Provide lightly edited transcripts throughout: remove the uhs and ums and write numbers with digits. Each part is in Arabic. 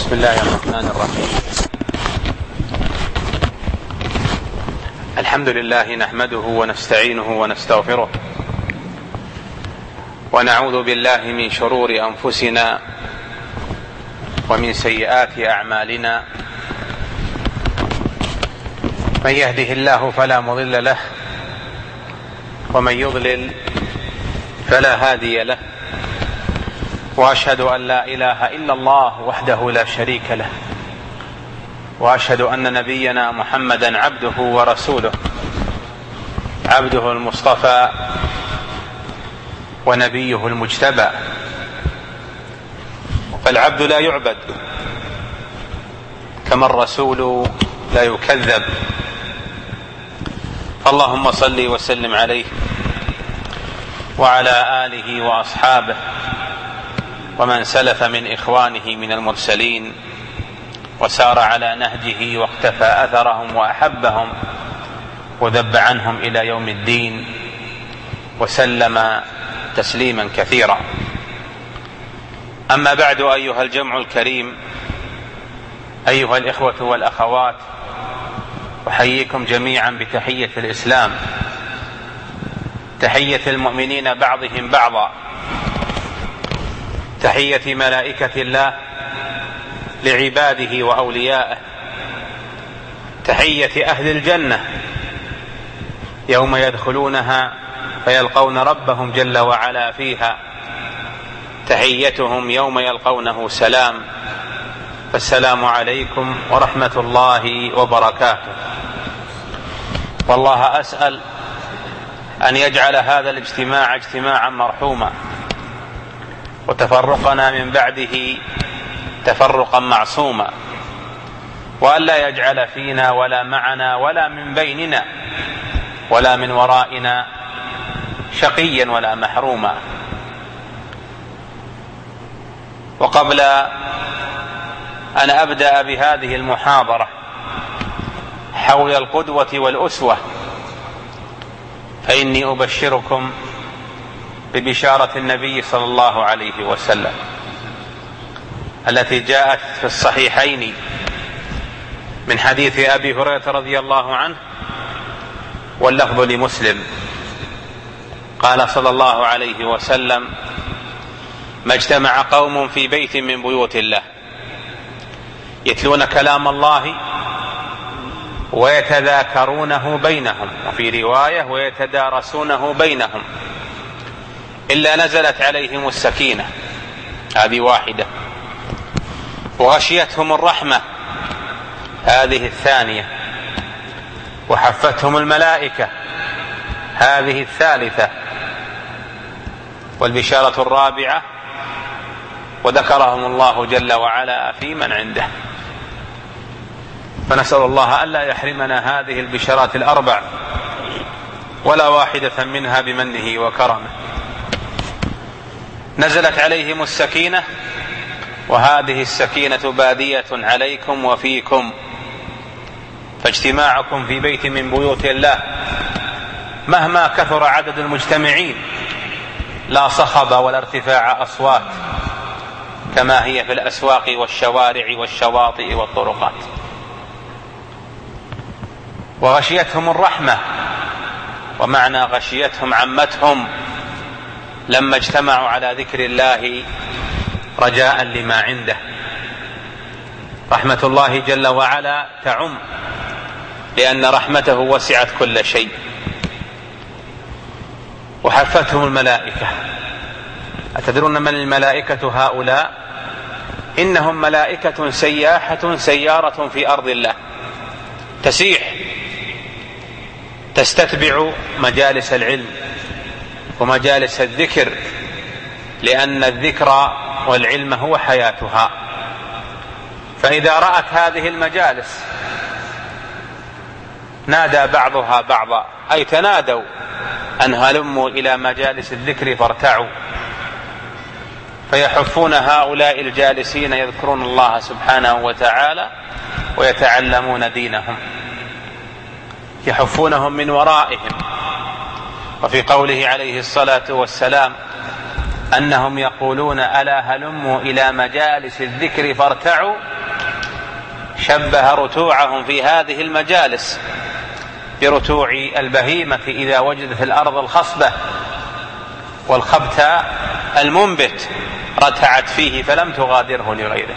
بسم الله الرحمن الرحيم. الحمد لله نحمده ونستعينه ونستغفره ونعوذ بالله من شرور أنفسنا ومن سيئات أعمالنا. من يهده الله فلا مضل له ومن يضلل فلا هادي له، وأشهد أن لا إله إلا الله وحده لا شريك له، وأشهد أن نبينا محمدا عبده ورسوله، عبده المصطفى ونبيه المجتبى. فالعبد لا يعبد كما الرسول لا يكذب. اللهم صل وسلم عليه وعلى آله وأصحابه ومن سلف من إخوانه من المرسلين وسار على نهجه واقتفى أثرهم وأحبهم وذب عنهم إلى يوم الدين وسلم تسليما كثيرا. أما بعد، أيها الجمع الكريم، أيها الإخوة والأخوات، أحييكم جميعا بتحية الإسلام، تحية المؤمنين بعضهم بعضا، تحية ملائكة الله لعباده وأوليائه، تحية أهل الجنة يوم يدخلونها فيلقون ربهم جل وعلا فيها، تحيتهم يوم يلقونه سلام. فالسلام عليكم ورحمة الله وبركاته. والله أسأل أن يجعل هذا الاجتماع اجتماعا مرحوما، وتفرقنا من بعده تفرقا معصوما، وألا يجعل فينا ولا معنا ولا من بيننا ولا من ورائنا شقيا ولا محروما. وقبل أن أبدأ بهذه المحاضرة حول القدوة والأسوة، فإني أبشركم ببشارة النبي صلى الله عليه وسلم التي جاءت في الصحيحين من حديث أبي هريرة رضي الله عنه، واللفظ لمسلم. قال صلى الله عليه وسلم: ما اجتمع قوم في بيت من بيوت الله يتلون كلام الله ويتذاكرونه بينهم، وفي رواية ويتدارسونه بينهم، إلا نزلت عليهم السكينة، هذه واحدة، وغشيتهم الرحمة، هذه الثانية، وحفتهم الملائكة، هذه الثالثة، والبشارة الرابعة وذكرهم الله جل وعلا في من عنده. فنسأل الله ألا يحرمنا هذه البشارات الأربع ولا واحدة منها بمنه وكرمه. نزلت عليهم السكينة، وهذه السكينة بادية عليكم وفيكم، فاجتماعكم في بيت من بيوت الله مهما كثر عدد المجتمعين لا صخب ولا ارتفاع أصوات كما هي في الأسواق والشوارع والشواطئ والطرقات. وغشيتهم الرحمة، ومعنى غشيتهم عمتهم لما اجتمعوا على ذكر الله رجاء لما عنده. رحمة الله جل وعلا تعم، لأن رحمته وسعت كل شيء. وحفتهم الملائكة. أتدرون من الملائكة هؤلاء؟ إنهم ملائكة سياحة سيارة في أرض الله، تسيح تستتبع مجالس العلم ومجالس الذكر، لأن الذكر والعلم هو حياتها. فإذا رأت هذه المجالس نادى بعضها بعضا، أي تنادوا أن هلموا إلى مجالس الذكر فارتعوا، فيحفون هؤلاء الجالسين يذكرون الله سبحانه وتعالى ويتعلمون دينهم، يحفونهم من ورائهم. وفي قوله عليه الصلاة والسلام أنهم يقولون: ألا هلموا إلى مجالس الذكر فارتعوا، شبه رتوعهم في هذه المجالس برتوع البهيمة إذا وجدت الأرض الخصبة والخبث المنبت رتعت فيه فلم تغادره لغيره.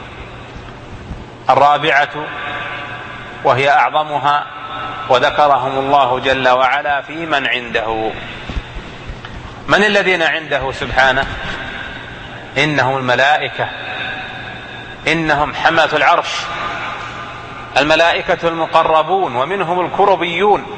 الرابعة وهي أعظمها وذكرهم الله جل وعلا في من عنده. من الذين عنده سبحانه؟ إنهم الملائكة، إنهم حملة العرش، الملائكة المقربون، ومنهم الكربيون.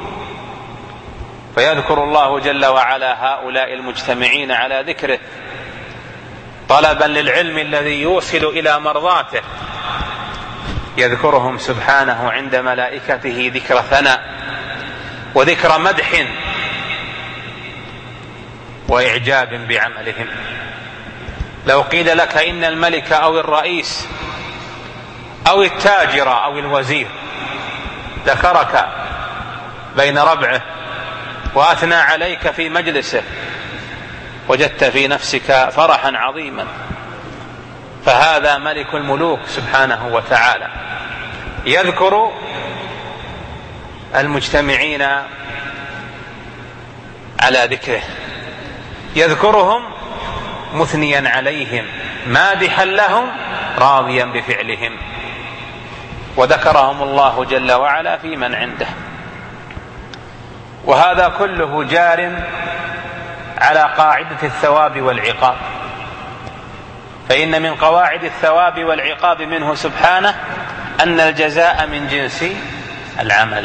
فيذكر الله جل وعلا هؤلاء المجتمعين على ذكره طلبا للعلم الذي يوصل إلى مرضاته. يذكرهم سبحانه عند ملائكته ذكر ثناء وذكر مدح وإعجاب بعملهم. لو قيل لك إن الملك أو الرئيس أو التاجر أو الوزير ذكرك بين ربعه وأثنى عليك في مجلسه وجدت في نفسك فرحا عظيما، فهذا ملك الملوك سبحانه وتعالى يذكر المجتمعين على ذكره، يذكرهم مثنيا عليهم مادحا لهم راضيا بفعلهم. وذكرهم الله جل وعلا في من عنده. وهذا كله جار على قاعدة الثواب والعقاب، فإن من قواعد الثواب والعقاب منه سبحانه أن الجزاء من جنس العمل،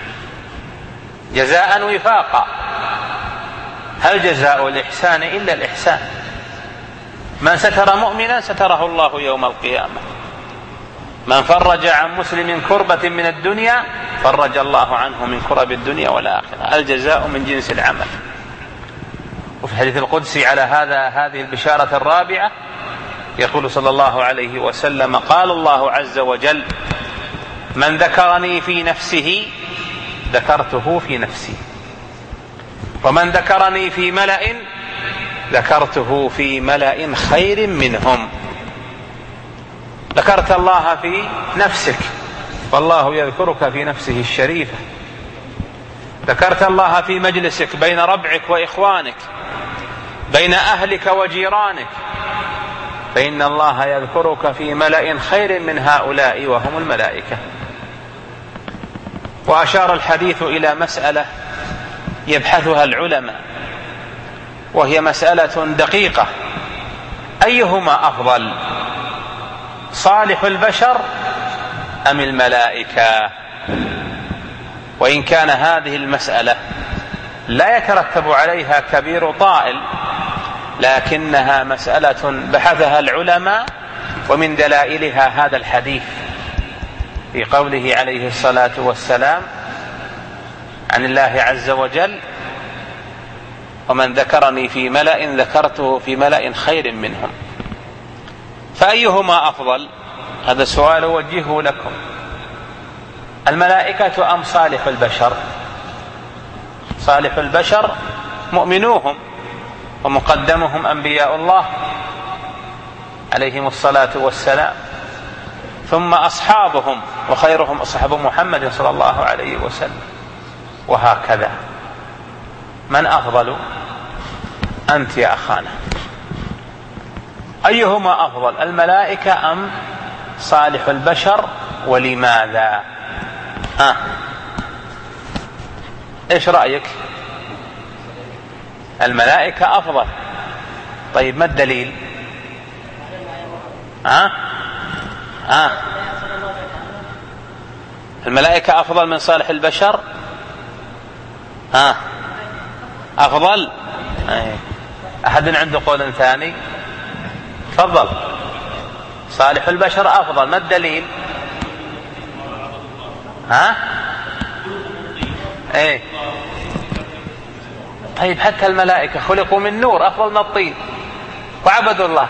جزاء وفاقا. هل جزاء الإحسان إلا الإحسان؟ من ستر مؤمنا ستره الله يوم القيامة، من فرج عن مسلم كربة من الدنيا فرج الله عنه من كرب الدنيا والآخرة. الجزاء من جنس العمل. وفي الحديث القدسي على هذه البشارة الرابعة يقول صلى الله عليه وسلم: قال الله عز وجل: من ذكرني في نفسه ذكرته في نفسي، ومن ذكرني في ملأ ذكرته في ملأ خير منهم. ذكرت الله في نفسك والله يذكرك في نفسه الشريفة. ذكرت الله في مجلسك بين ربعك وإخوانك، بين أهلك وجيرانك، فإن الله يذكرك في ملأ خير من هؤلاء وهم الملائكة. وأشار الحديث إلى مسألة يبحثها العلماء، وهي مسألة دقيقة: أيهما أفضل، صالح البشر أم الملائكة؟ وإن كان هذه المسألة لا يترتب عليها كبير طائل، لكنها مسألة بحثها العلماء، ومن دلائلها هذا الحديث في قوله عليه الصلاة والسلام عن الله عز وجل: ومن ذكرني في ملأ ذكرته في ملأ خير منهم. فأيهما أفضل؟ هذا سؤال أوجهه لكم: الملائكة أم صالح البشر؟ صالح البشر مؤمنوهم ومقدمهم أنبياء الله عليهم الصلاة والسلام، ثم أصحابهم وخيرهم أصحاب محمد صلى الله عليه وسلم، وهكذا. من أفضل؟ أنت يا أخانا، أيهما أفضل، الملائكة أم صالح البشر؟ ولماذا؟ إيش رأيك؟ الملائكة أفضل. طيب ما الدليل؟ الملائكة أفضل من صالح البشر؟ أفضل؟ أحد عنده قول ثاني؟ تفضل. صالح البشر أفضل، ما الدليل؟ ايه طيب حتى الملائكة خلقوا من نور أفضل من الطين وعبدوا الله.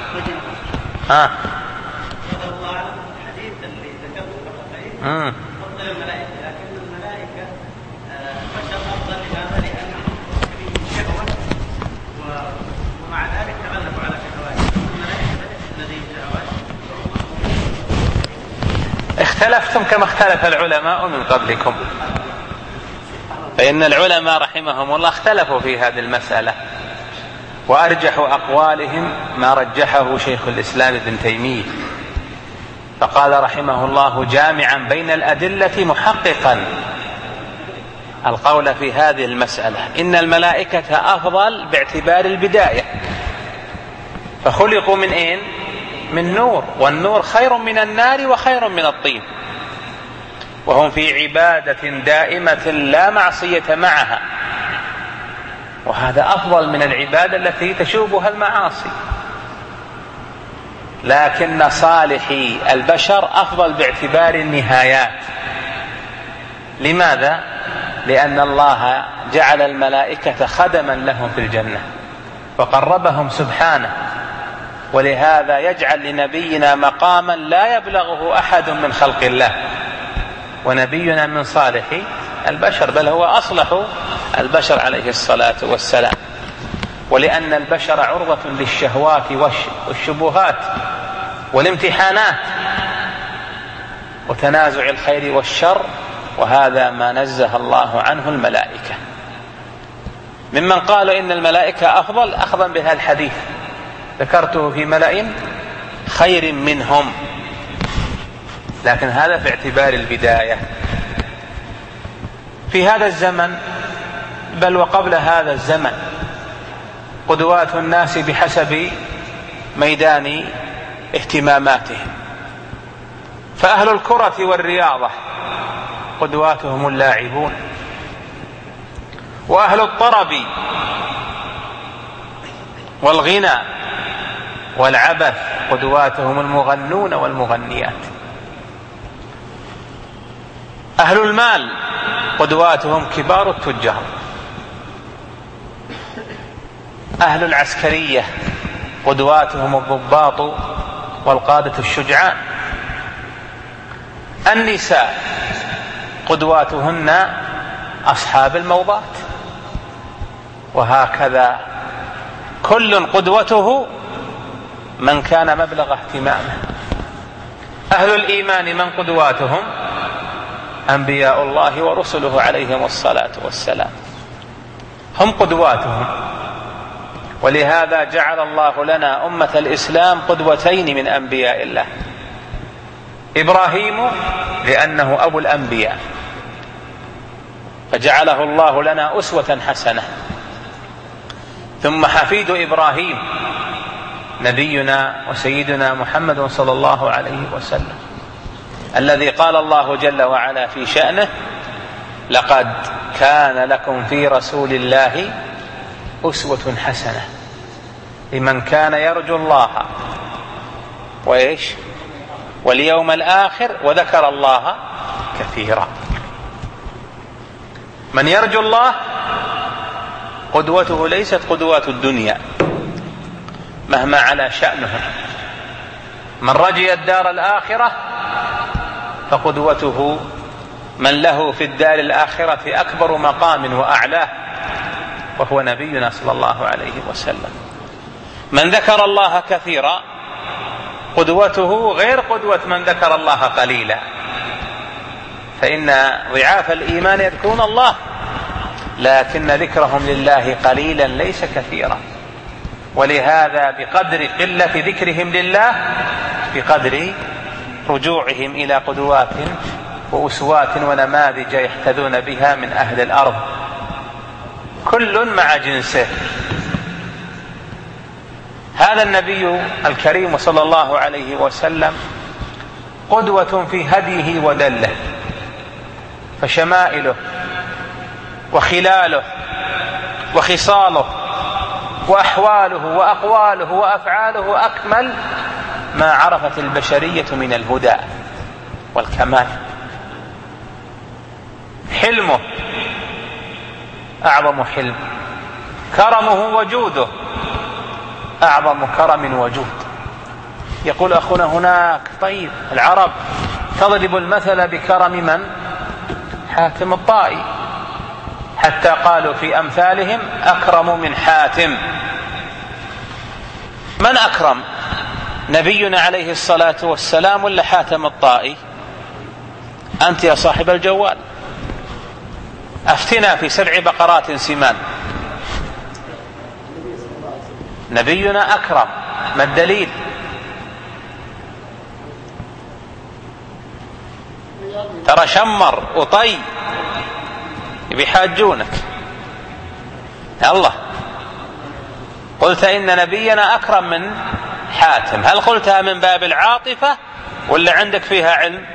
أفضل الملائكة، لكن الملائكة بشر أفضل لما لأن فيه شهوة ومع ذلك تغلبوا على شهوات الملائكة الذي شهوات. اختلفتم كما اختلف العلماء من قبلكم. فإن العلماء رحمهم الله اختلفوا في هذه المسألة، وأرجح أقوالهم ما رجحه شيخ الإسلام ابن تيمية، فقال رحمه الله جامعا بين الأدلة محققا القول في هذه المسألة إن الملائكة أفضل باعتبار البداية، فخلقوا من أين؟ من نور، والنور خير من النار وخير من الطين، وهم في عبادة دائمة لا معصية معها، وهذا أفضل من العبادة التي تشوبها المعاصي. لكن صالحي البشر أفضل باعتبار النهايات. لماذا؟ لأن الله جعل الملائكة خدما لهم في الجنة وقربهم سبحانه، ولهذا يجعل لنبينا مقاما لا يبلغه أحد من خلق الله، ونبينا من صالح البشر، بل هو أصلح البشر عليه الصلاة والسلام. ولأن البشر عرضة للشهوات والشبهات والامتحانات وتنازع الخير والشر، وهذا ما نزه الله عنه الملائكة. ممن قالوا إن الملائكة أفضل أخذا بهذا الحديث ذكرته في ملأ خير منهم، لكن هذا في اعتبار البداية. في هذا الزمن بل وقبل هذا الزمن قدوات الناس بحسب ميدان اهتماماتهم، فأهل الكرة والرياضة قدواتهم اللاعبون، وأهل الطرب والغنى والعبث قدواتهم المغنون والمغنيات، أهل المال قدواتهم كبار التجار، أهل العسكرية قدواتهم الضباط والقادة الشجعان، النساء قدواتهن أصحاب الموضات، وهكذا كل قدوته من كان مبلغ اهتمامه. أهل الإيمان من قدواتهم؟ أنبياء الله ورسله عليهم الصلاة والسلام، هم قدواتهم. ولهذا جعل الله لنا أمة الإسلام قدوتين من أنبياء الله: إبراهيم لأنه أبو الأنبياء فجعله الله لنا أسوة حسنة، ثم حفيد إبراهيم نبينا وسيدنا محمد صلى الله عليه وسلم، الذي قال الله جل وعلا في شأنه: لقد كان لكم في رسول الله أسوة حسنة لمن كان يرجو الله واليوم الآخر وذكر الله كثيرا. من يرجو الله قدوته ليست قدوات الدنيا مهما على شأنه، من رجي الدار الآخرة فقدوته من له في الدار الآخرة أكبر مقام وأعلاه، وهو نبينا صلى الله عليه وسلم. من ذكر الله كثيرا قدوته غير قدوة من ذكر الله قليلا، فإن ضعاف الإيمان يذكرون الله لكن ذكرهم لله قليلا ليس كثيرا، ولهذا بقدر قلة ذكرهم لله بقدر رجوعهم إلى قدوات وأسوات ونماذج يحتذون بها من أهل الأرض، كل مع جنسه. هذا النبي الكريم صلى الله عليه وسلم قدوة في هديه ودله، فشمائله وخلاله وخصاله وأحواله وأقواله وأفعاله أكمل ما عرفت البشرية من الهدى والكمال. حلمه أعظم حلم، كرمه وجوده أعظم كرم وجود. يقول أخونا هناك: طيب العرب تضرب المثل بكرم من؟ حاتم الطائي، حتى قالوا في أمثالهم: أكرم من حاتم. من أكرم؟ نبينا عليه الصلاة والسلام ولا حاتم الطائي؟ أنت يا صاحب الجوال أفتنا في 7 بقرات سمان. نبينا أكرم، ما الدليل؟ ترى شمر وطي بيحاجونك. الله، قلت إن نبينا أكرم من حاتم، هل قلتها من باب العاطفة ولا عندك فيها علم؟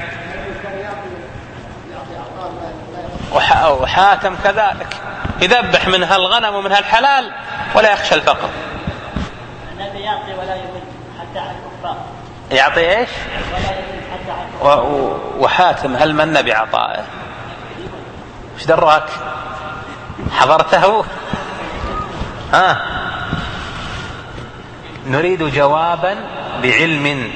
وحاتم كذلك يذبح منها الغنم ومنها الحلال ولا يخشى الفقر. النبي يعطي ولا يمد حتى على الكفار. يعطي ايش؟ ولا يمد حتى على الكفار. وحاتم هل من بعطائه؟ ايش دراك؟ حضرته؟ نريد جوابا بعلم.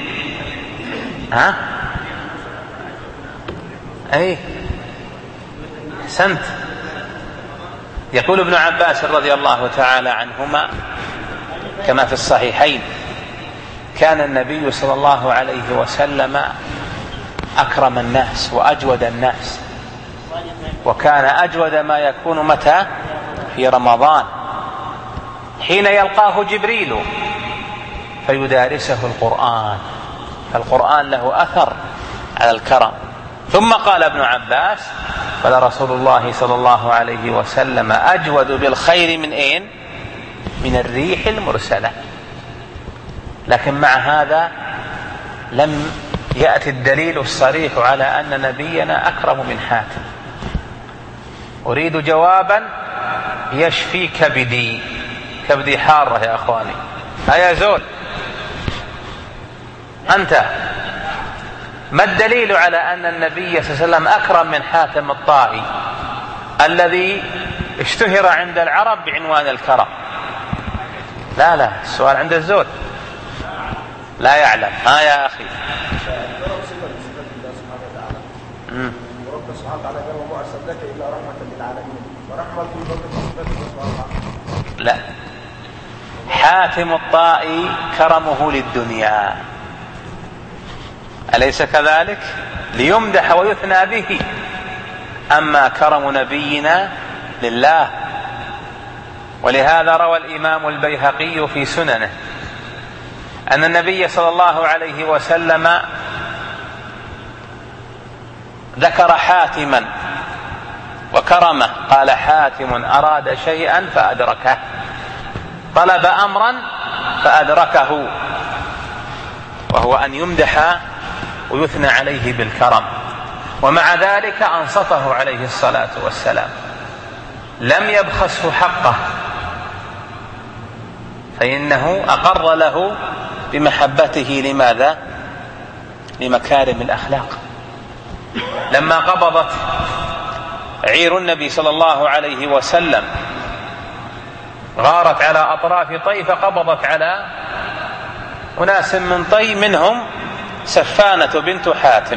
اي أحسنت. يقول ابن عباس رضي الله تعالى عنهما كما في الصحيحين: كان النبي صلى الله عليه وسلم أكرم الناس وأجود الناس، وكان أجود ما يكون متى؟ في رمضان، حين يلقاه جبريل فيدارسه القرآن، فالقرآن له أثر على الكرم. ثم قال ابن عباس: فلرسول الله صلى الله عليه وسلم أجود بالخير من أين؟ من الريح المرسلة. لكن مع هذا لم يأتي الدليل الصريح على أن نبينا أكرم من حاتم. أريد جوابا يشفي كبدي، كبدي حارة يا أخواني. هيا زول أنت، ما الدليل على أن النبي صلى الله عليه وسلم أكرم من حاتم الطائي الذي اشتهر عند العرب بعنوان الكرم؟ لا السؤال عند الزول لا يعلم. يا أخي ورب سبحانه وتعالى قال: وما أرسلناك إلا رحمة للعالمين، ورحمة لا، حاتم الطائي كرمه للدنيا، أليس كذلك؟ ليمدح ويثنى به. أما كرم نبينا لله. ولهذا روى الإمام البيهقي في سننه أن النبي صلى الله عليه وسلم ذكر حاتما وكرمه، قال: حاتم أراد شيئا فأدركه، طلب أمرا فأدركه، وهو أن يمدح ويثنى عليه بالكرم. ومع ذلك أنصفه عليه الصلاة والسلام، لم يبخسه حقه، فإنه أقر له بمحبته. لماذا؟ لمكارم الأخلاق. لما قبضت عير النبي صلى الله عليه وسلم، غارت على أطراف طي، فقبضت على أناس من طي، منهم سفانة بنت حاتم.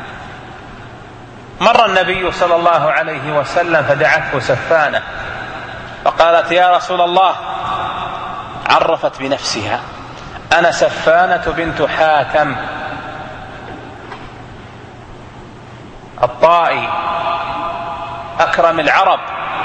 مر النبي صلى الله عليه وسلم فدعته سفانة فقالت: يا رسول الله، عرفت بنفسها: أنا سفانة بنت حاتم الطائي أكرم العرب.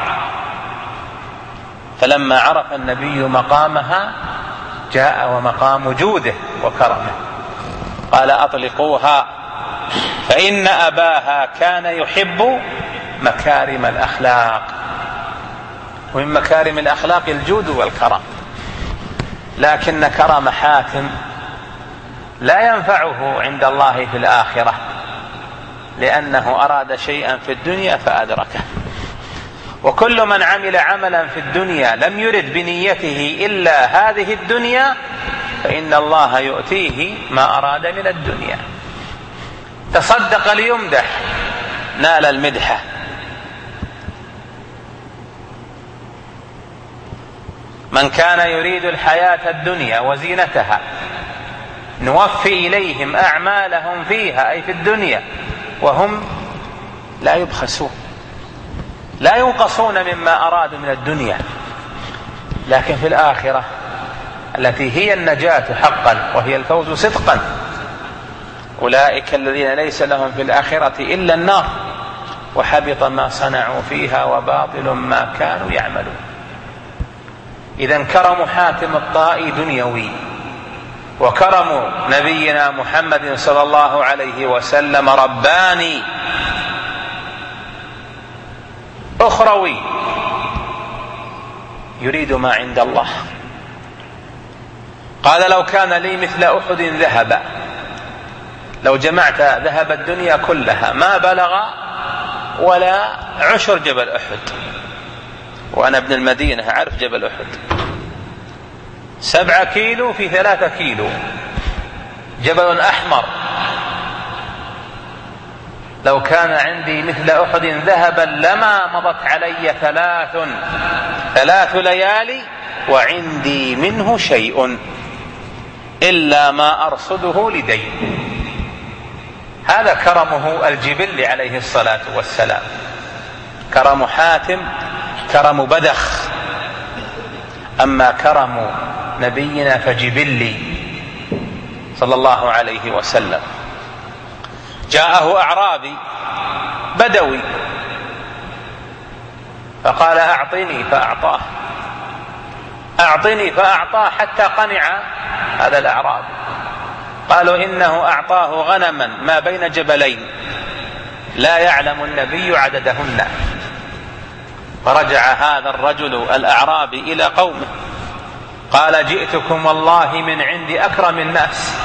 فلما عرف النبي مقامها جاء ومقام جوده وكرمه، قال: أطلقوها، فإن أباها كان يحب مكارم الأخلاق، ومن مكارم الأخلاق الجود والكرم. لكن كرم حاتم لا ينفعه عند الله في الآخرة، لأنه أراد شيئا في الدنيا فأدركه. وكل من عمل عملا في الدنيا لم يرد بنيته إلا هذه الدنيا فإن الله يؤتيه ما أراد من الدنيا. تصدق ليمدح، نال المدحة. من كان يريد الحياة الدنيا وزينتها نوفي إليهم أعمالهم فيها، أي في الدنيا، وهم لا يبخسون، لا ينقصون مما أرادوا من الدنيا. لكن في الآخرة التي هي النجاة حقا وهي الفوز صدقا، أولئك الذين ليس لهم في الآخرة إلا النار وحبط ما صنعوا فيها وباطل ما كانوا يعملون. إذن كرم حاتم الطائي دنيوي، وكرم نبينا محمد صلى الله عليه وسلم رباني أخروي يريد ما عند الله. قال لو كان لي مثل أحد ذهبا، لو جمعت ذهب الدنيا كلها ما بلغ ولا عشر جبل أحد، وأنا ابن المدينة أعرف جبل أحد 7 كيلو في 3 كيلو، جبل أحمر. لو كان عندي مثل أحد ذهبا لما مضت علي 3 ليالي وعندي منه شيء إلا ما أرصده لدين. هذا كرمه الجبل عليه الصلاة والسلام. كرم حاتم كرم بدخ، أما كرم نبينا فجبلي صلى الله عليه وسلم. جاءه أعرابي بدوي فقال أعطني فأعطاه، أعطني فأعطاه حتى قنع هذا الأعرابي. قالوا إنه أعطاه غنما ما بين جبلين لا يعلم النبي عددهن. فرجع هذا الرجل الأعرابي إلى قومه قال جئتكم والله من عند أكرم الناس،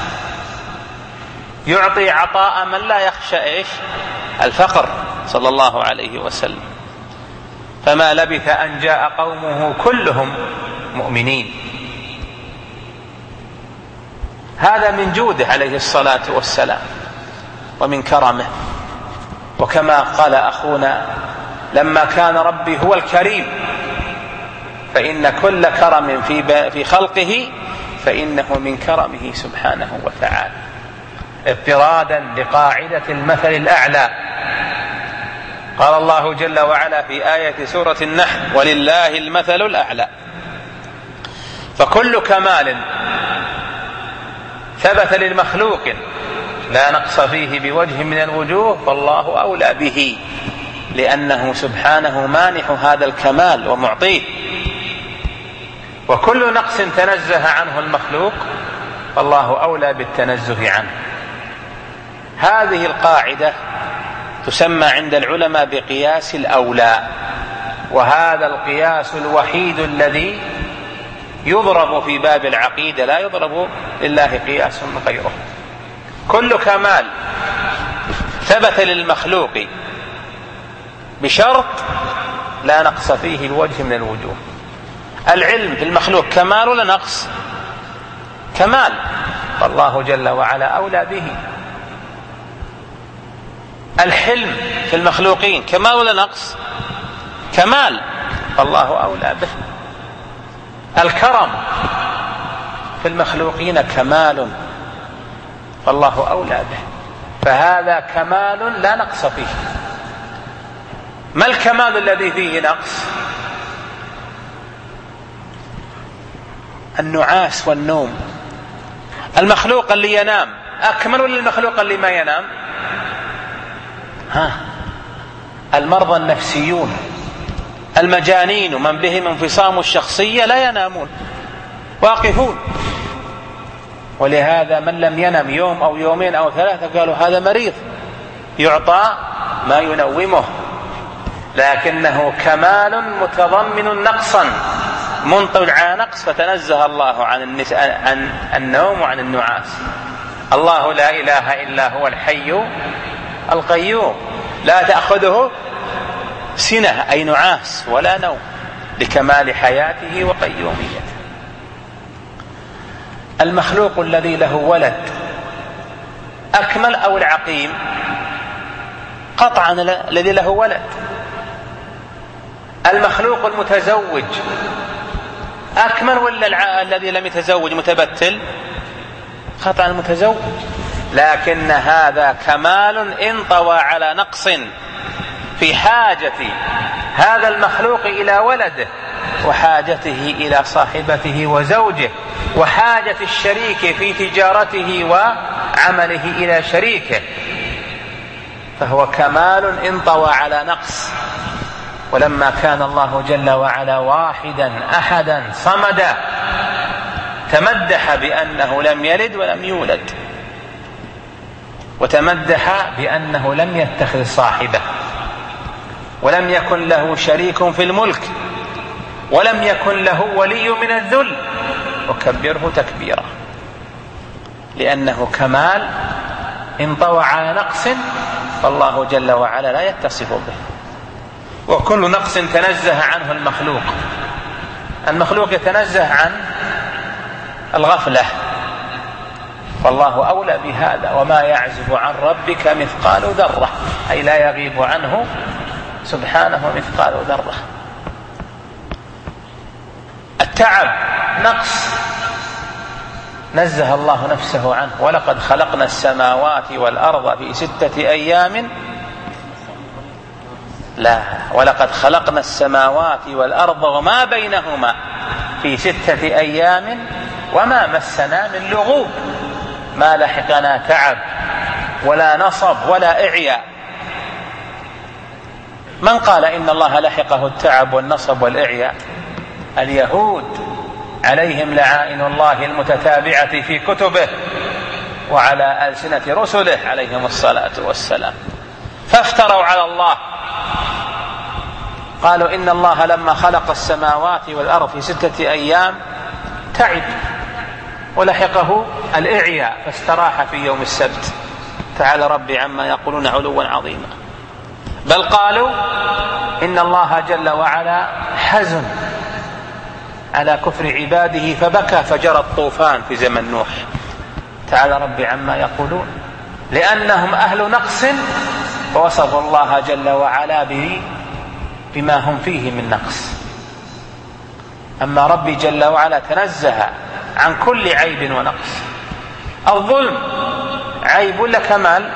يعطي عطاء من لا يخشى الفقر صلى الله عليه وسلم. فما لبث أن جاء قومه كلهم مؤمنين. هذا من جوده عليه الصلاة والسلام ومن كرمه. وكما قال أخونا لما كان ربي هو الكريم فإن كل كرم في خلقه فإنه من كرمه سبحانه وتعالى، اضطرادا لقاعدة المثل الأعلى. قال الله جل وعلا في آية سورة النحل ولله المثل الأعلى. فكل كمال ثبت للمخلوق لا نقص فيه بوجه من الوجوه فالله أولى به، لأنه سبحانه مانح هذا الكمال ومعطيه. وكل نقص تنزه عنه المخلوق فالله أولى بالتنزه عنه. هذه القاعدة تسمى عند العلماء بقياس الأولى، وهذا القياس الوحيد الذي يضرب في باب العقيدة، لا يضرب لله قياس غيره. كل كمال ثبت للمخلوق بشرط لا نقص فيه بوجه من الوجوه. العلم في المخلوق كمال ولا نقص؟ كمال، فالله جل وعلا أولى به. الحلم في المخلوقين كمال ولا نقص؟ كمال، فالله أولى به. الكرم في المخلوقين كمال، فالله أولى به. فهذا كمال لا نقص فيه. ما الكمال الذي فيه نقص؟ النعاس والنوم. المخلوق اللي ينام أكمل ولا المخلوق اللي ما ينام؟ المرضى النفسيون المجانين من بهم انفصام الشخصية لا ينامون، واقفون. ولهذا من لم ينم يوم أو يومين أو 3 قالوا هذا مريض، يعطى ما ينومه. لكنه كمال متضمن نقصا منطوي على نقص، فتنزه الله عن النوم وعن النعاس. الله لا إله إلا هو الحي القيوم لا تأخذه سنة أي نعاس ولا نوم، لكمال حياته وقيوميته. المخلوق الذي له ولد أكمل أو العقيم؟ قطعا الذي له ولد. المخلوق المتزوج أكمل ولا الذي لم يتزوج متبتل؟ قطعا المتزوج. لكن هذا كمال انطوى على نقص في حاجة هذا المخلوق إلى ولده، وحاجته إلى صاحبته وزوجه، وحاجة الشريك في تجارته عمله إلى شريكه فهو كمال انطوى على نقص. ولما كان الله جل وعلا واحدا أحدا صمدا تمدح بأنه لم يلد ولم يولد، وتمدح بأنه لم يتخذ صاحبه، ولم يكن له شريك في الملك، ولم يكن له ولي من الذل، وكبره تكبيرا، لأنه كمال انطوى على نقص فالله جل وعلا لا يتصف به. وكل نقص تنزه عنه المخلوق. المخلوق يتنزه عن الغفلة، فالله أولى بهذا. وما يعزب عن ربك مثقال ذرة، أي لا يغيب عنه سبحانه مثقال ذرة. التعب نقص نزه الله نفسه عنه. ولقد خلقنا السماوات والأرض في 6 أيام لا ولقد خلقنا السماوات والأرض وما بينهما في 6 أيام وما مسنا من لغوب. ما لحقنا تعب ولا نصب ولا إعياء. من قال إن الله لحقه التعب والنصب والإعياء؟ اليهود عليهم لعائن الله المتتابعة في كتبه وعلى ألسنة رسله عليهم الصلاة والسلام، فافتروا على الله. قالوا إن الله لما خلق السماوات والأرض في 6 أيام تعب ولحقه الإعياء فاستراح في يوم السبت. تعالى ربي عما يقولون علوا عظيما. بل قالوا إن الله جل وعلا حزن على كفر عباده فبكى فجرى الطوفان في زمن نوح. تعالى ربي عما يقولون، لأنهم أهل نقص فوصفوا الله جل وعلا بما هم فيه من نقص. أما ربي جل وعلا تنزه عن كل عيب ونقص. الظلم عيب ولا كمال؟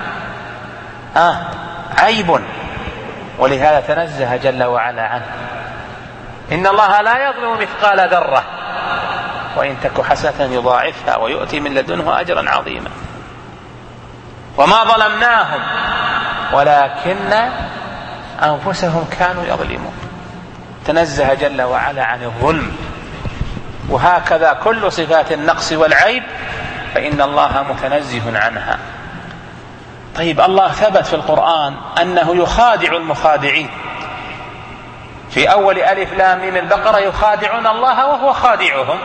عيب، ولهذا تنزه جل وعلا عنه. إن الله لا يظلم مثقال ذرة وإن تك حسنة يضاعفها ويؤتي من لدنه أجرا عظيما. وما ظلمناهم ولكن أنفسهم كانوا يظلمون. تنزه جل وعلا عن الظلم. وهكذا كل صفات النقص والعيب فإن الله متنزه عنها. طيب، الله ثبت في القرآن أنه يخادع المخادعين. في أول ألف لام ميم البقرة يخادعون الله وهو خادعهم.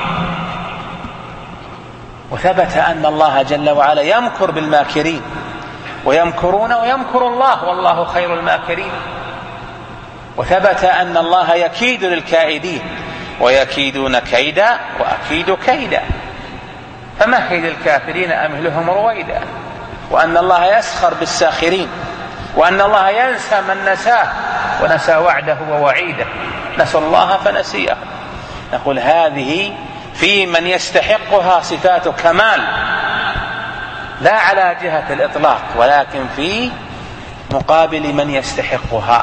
وثبت أن الله جل وعلا يمكر بالماكرين ويمكرون ويمكر الله والله خير الماكرين. وثبت أن الله يكيد للكائدين ويكيدون كيدا وأكيد كيدا فمهل الكافرين أمهلهم رويدا. وأن الله يسخر بالساخرين، وأن الله ينسى من نساه ونسى وعده ووعيده. نسوا الله فنسيه. نقول هذه في من يستحقها صفات كمال، لا على جهة الإطلاق ولكن في مقابل من يستحقها.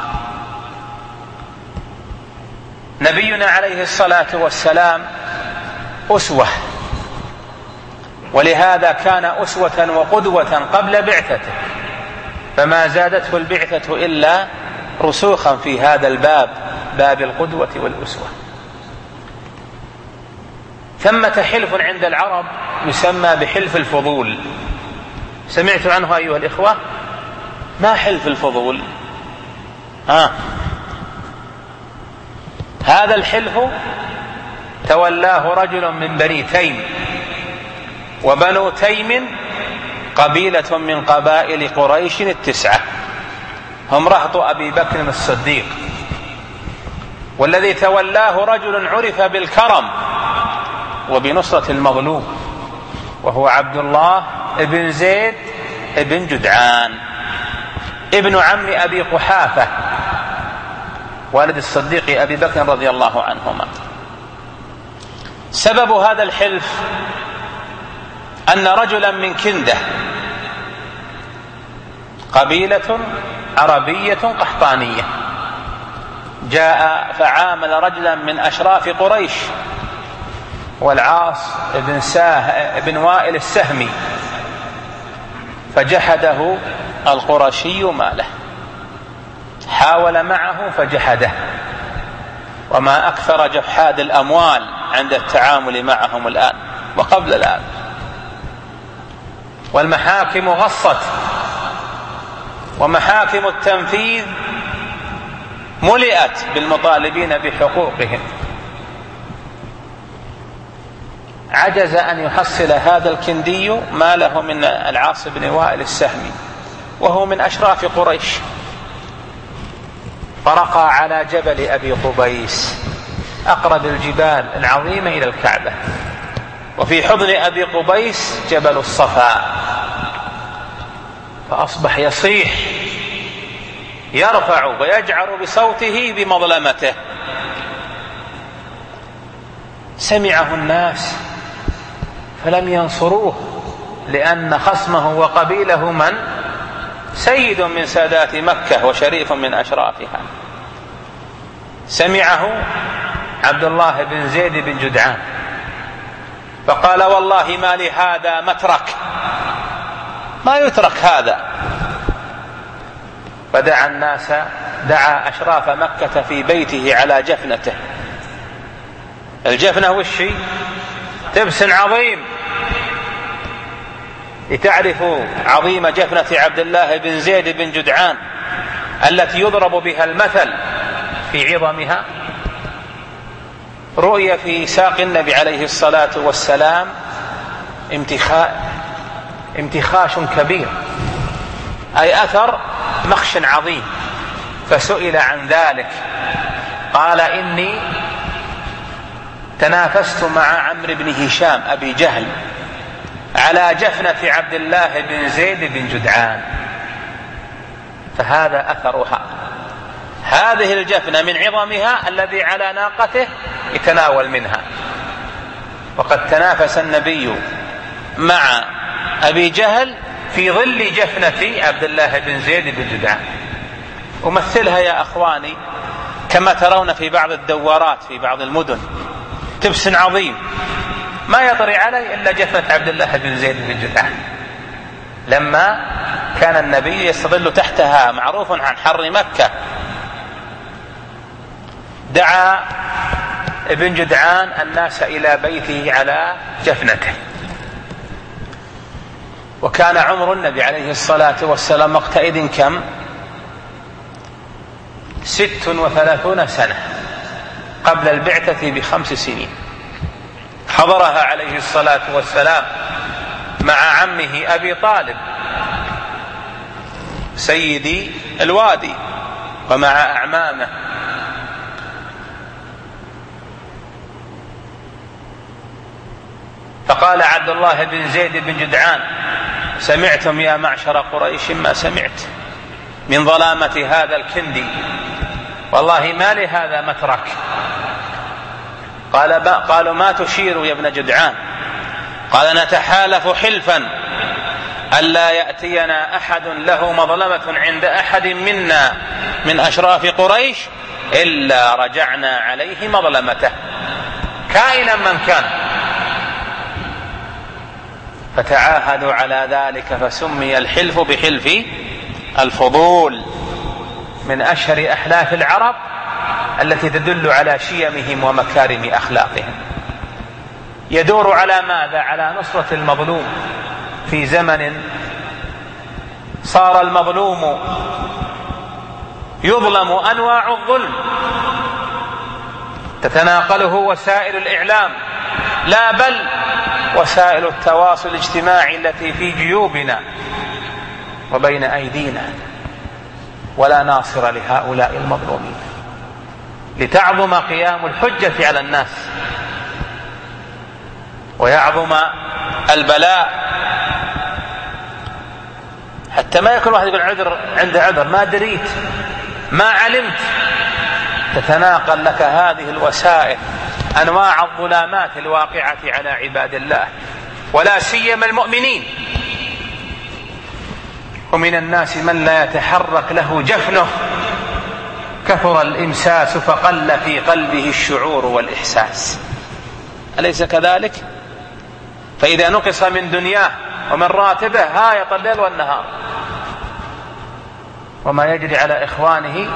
نبينا عليه الصلاة والسلام أسوة، ولهذا كان أسوة وقدوة قبل بعثته، فما زادته البعثة إلا رسوخا في هذا الباب، باب القدوة والأسوة. ثمة حلف عند العرب يسمى بحلف الفضول. سمعت عنه أيها الإخوة؟ ما حلف الفضول؟ هذا الحلف تولاه رجل من بني تيم. وبنو تيم قبيلة من قبائل قريش 9، هم رهط أبي بكر الصديق. والذي تولاه رجل عرف بالكرم وبنصرة المظلوم، وهو عبد الله ابن زيد ابن جدعان ابن عم أبي قحافة والد الصديق أبي بكر رضي الله عنهما. سبب هذا الحلف أن رجلا من كندة، قبيلة عربية قحطانية، جاء فعامل رجلا من أشراف قريش والعاص بن وائل السهمي فجحده القرشي ماله، حاول معه فجحده. وما أكثر جحاد الأموال عند التعامل معهم الآن وقبل الآن. والمحاكم غصت، ومحاكم التنفيذ ملئت بالمطالبين بحقوقهم. عجز أن يحصل هذا الكندي ما له من العاص بن وائل السهمي، وهو من أشراف قريش، فرقى على جبل أبي قبيس أقرب الجبال العظيمة إلى الكعبة، وفي حضن أبي قبيس جبل الصفا، فأصبح يصيح يرفع ويجعر بصوته بمظلمته. سمعه الناس فلم ينصروه، لأن خصمه وقبيله من؟ سيد من سادات مكة وشريف من أشرافها. سمعه عبد الله بن زيد بن جدعان فقال: والله ما لهذا مترك، ما يترك هذا. فدعا الناس، دعا أشراف مكة في بيته على جفنته. الجفنة وشي؟ تبس عظيم. لتعرفوا عظيم جفنة عبد الله بن زيد بن جدعان التي يضرب بها المثل في عظمها، رؤية في ساق النبي عليه الصلاة والسلام امتخاش كبير، أي أثر مخش عظيم. فسئل عن ذلك قال: إني تنافست مع عمرو بن هشام أبي جهل على جفنة عبد الله بن زيد بن جدعان، فهذا أثرها. هذه الجفنة من عظمها الذي على ناقته يتناول منها. وقد تنافس النبي مع أبي جهل في ظل جفنة عبد الله بن زيد بن جدعان. أمثلها يا أخواني كما ترون في بعض الدوارات في بعض المدن، تبس عظيم ما يطري عليه إلا جفنة عبد الله بن زيد بن جدعان، لما كان النبي يستظل تحتها، معروف عن حر مكة. دعا ابن جدعان الناس إلى بيته على جفنته. وكان عمر النبي عليه الصلاة والسلام وقتئذ كم؟ 36 سنة، قبل البعثة ب5 سنين. حضرها عليه الصلاة والسلام مع عمه أبي طالب سيدي الوادي ومع أعمامه. فقال عبد الله بن زيد بن جدعان: سمعتم يا معشر قريش ما سمعت من ظلامة هذا الكندي، والله ما لهذا مترك. قالوا: ما تشير يا ابن جدعان؟ قال: نتحالف حلفا ألا يأتينا أحد له مظلمة عند أحد منا من أشراف قريش إلا رجعنا عليه مظلمته كائنا من كان. فتعاهدوا على ذلك، فسمي الحلف بحلف الفضول، من أشهر أحلاف العرب التي تدل على شيمهم ومكارم أخلاقهم. يدور على ماذا؟ على نصرة المظلوم في زمن صار المظلوم يظلم أنواع الظلم تتناقله وسائل الإعلام، لا بل وسائل التواصل الاجتماعي التي في جيوبنا وبين أيدينا. ولا ناصر لهؤلاء المظلومين، لتعظم قيام الحجة على الناس ويعظم البلاء، حتى ما يكون واحد يقول عذر عند عذر، ما دريت ما علمت. تتناقل لك هذه الوسائل أنواع الظلامات الواقعة على عباد الله ولا سيما المؤمنين. ومن الناس من لا يتحرك له جفنه، كثر الإمساس فقل في قلبه الشعور والإحساس. أليس كذلك؟ فإذا نقص من دنياه ومن راتبه هايط الليل والنهار، وما يجري على إخوانه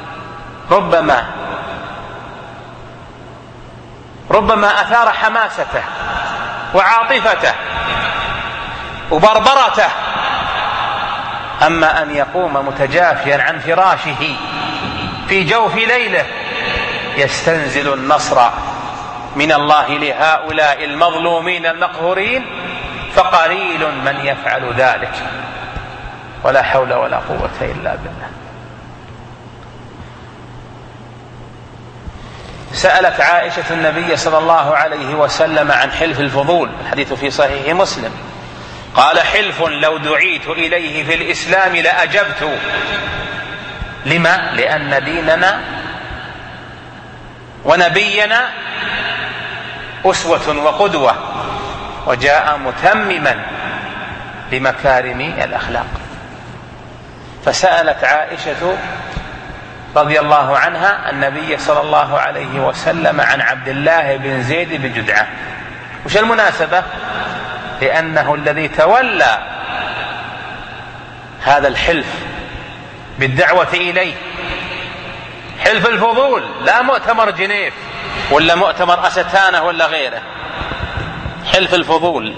ربما أثار حماسته وعاطفته وبربرته. أما أن يقوم متجافيا عن فراشه في جوف ليله يستنزل النصر من الله لهؤلاء المظلومين المقهورين، فقليل من يفعل ذلك، ولا حول ولا قوة إلا بالله. سألت عائشة النبي صلى الله عليه وسلم عن حلف الفضول، الحديث في صحيح مسلم، قال: حلف لو دعيت إليه في الإسلام لأجبت. لما؟ لأن ديننا ونبينا أسوة وقدوة، وجاء متمما لمكارم الأخلاق. فسألت عائشة رضي الله عنها النبي صلى الله عليه وسلم عن عبد الله بن زيد بن جدعان. وش المناسبة؟ لأنه الذي تولى هذا الحلف بالدعوة إليه، حلف الفضول، لا مؤتمر جنيف ولا مؤتمر أستانة ولا غيره، حلف الفضول.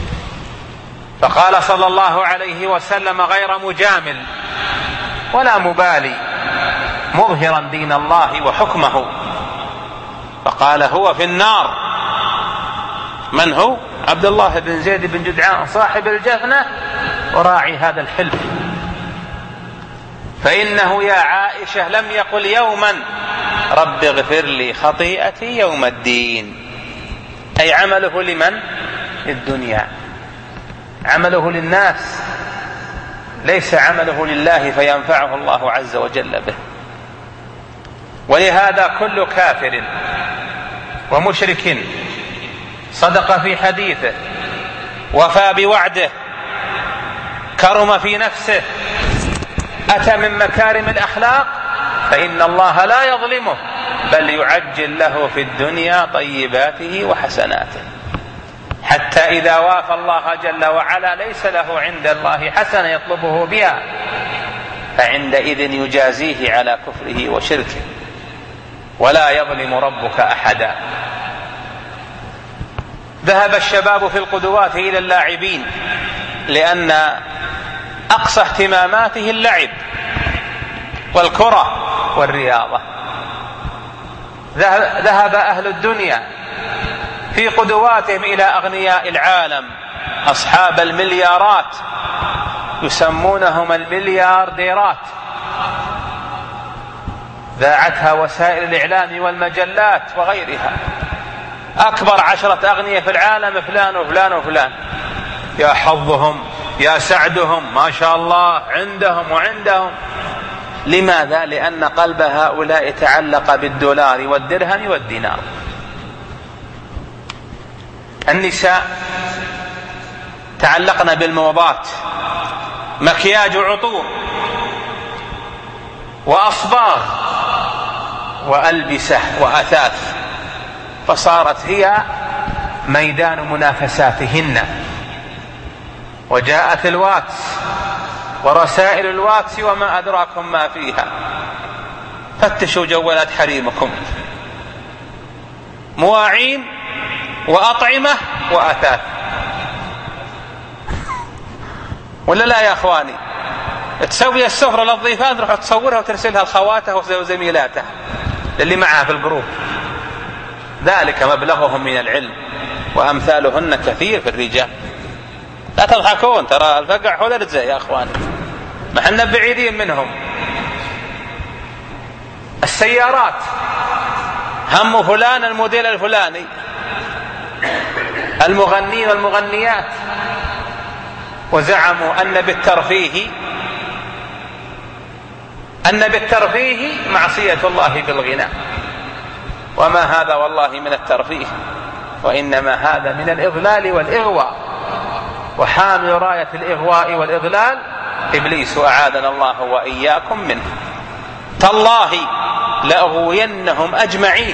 فقال صلى الله عليه وسلم غير مجامل ولا مبالي، مظهرا دين الله وحكمه، فقال: هو في النار. من هو؟ عبد الله بن زيد بن جدعان صاحب الجفنة وراعي هذا الحلف. فإنه يا عائشة لم يقل يوما: رب اغفر لي خطيئتي يوم الدين، أي عمله لمن؟ للدنيا، عمله للناس، ليس عمله لله فينفعه الله عز وجل به. ولهذا كل كافر ومشرك صدق في حديثه، وفى بوعده، كرم في نفسه، أتى من مكارم الأخلاق، فإن الله لا يظلمه، بل يعجل له في الدنيا طيباته وحسناته، حتى إذا وافى الله جل وعلا ليس له عند الله حسنة يطلبه بها، فعندئذ يجازيه على كفره وشركه، ولا يظلم ربك أحدا. ذهب الشباب في القدوات إلى اللاعبين، لأن أقصى اهتماماته اللعب والكرة والرياضة. ذهب أهل الدنيا في قدواتهم إلى أغنياء العالم أصحاب المليارات، يسمونهم المليارديرات، ذاعتها وسائل الإعلام والمجلات وغيرها. أكبر 10 أغنياء في العالم فلان وفلان وفلان، يا حظهم يا سعدهم، ما شاء الله عندهم وعندهم. لماذا؟ لأن قلب هؤلاء تعلق بالدولار والدرهم والدينار. النساء تعلقن بالموضات، مكياج وعطور وأصباغ وألبسة وأثاث، فصارت هي ميدان منافساتهن. وجاءت الواتس ورسائل الواتس وما أدراكم ما فيها، فتشوا جوالات حريمكم، مواعين وأطعمة وأثاث، ولا لا يا أخواني؟ تسوي السفرة للضيفان تروح تصورها وترسلها لخواتها وزميلاتها اللي معها في الجروب. ذلك مبلغهم من العلم، وأمثالهن كثير في الرجال. لا تضحكون، ترى الفقع حول الرزق يا أخواني، ما احنا بعيدين منهم. السيارات، هم فلان الموديل الفلاني، المغنين والمغنيات، وزعموا أن بالترفيه معصية الله بالغناء، وما هذا والله من الترفيه، وإنما هذا من الإضلال والإغواء، وحامل راية الإغواء والإضلال إبليس، أعاذنا الله وإياكم منه. تالله لأغوينهم أجمعين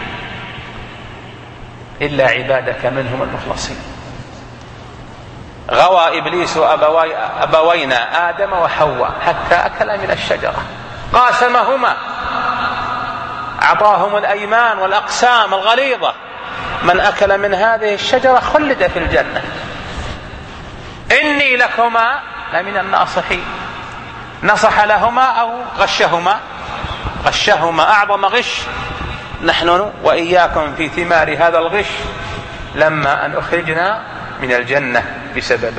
إلا عبادك منهم المخلصين. غوى إبليس أبوينا آدم وحواء حتى أكلا من الشجرة، قاسمهما، أعطاهم الأيمان والأقسام الغليظة: من أكل من هذه الشجرة خلد في الجنة، إني لكما لمن الناصحين. نصح لهما أو غشهما أعظم غش. نحن وإياكم في ثمار هذا الغش لما أن أخرجنا من الجنة بسببه.